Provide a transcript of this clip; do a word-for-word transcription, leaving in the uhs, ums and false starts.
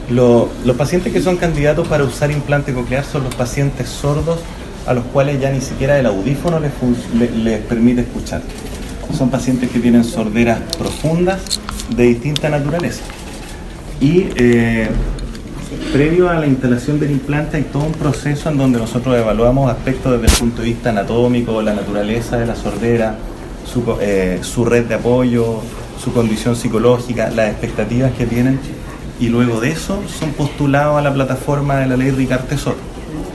Lo, los pacientes que son candidatos para usar implante coclear son los pacientes sordos a los cuales ya ni siquiera el audífono les, les, les permite escuchar. Son pacientes que tienen sorderas profundas de distinta naturaleza. Y eh, previo a la instalación del implante hay todo un proceso en donde nosotros evaluamos aspectos desde el punto de vista anatómico, la naturaleza de la sordera, su, eh, su red de apoyo, su condición psicológica, las expectativas que tienen, y luego de eso son postulados a la plataforma de la ley Ricard Tesoro.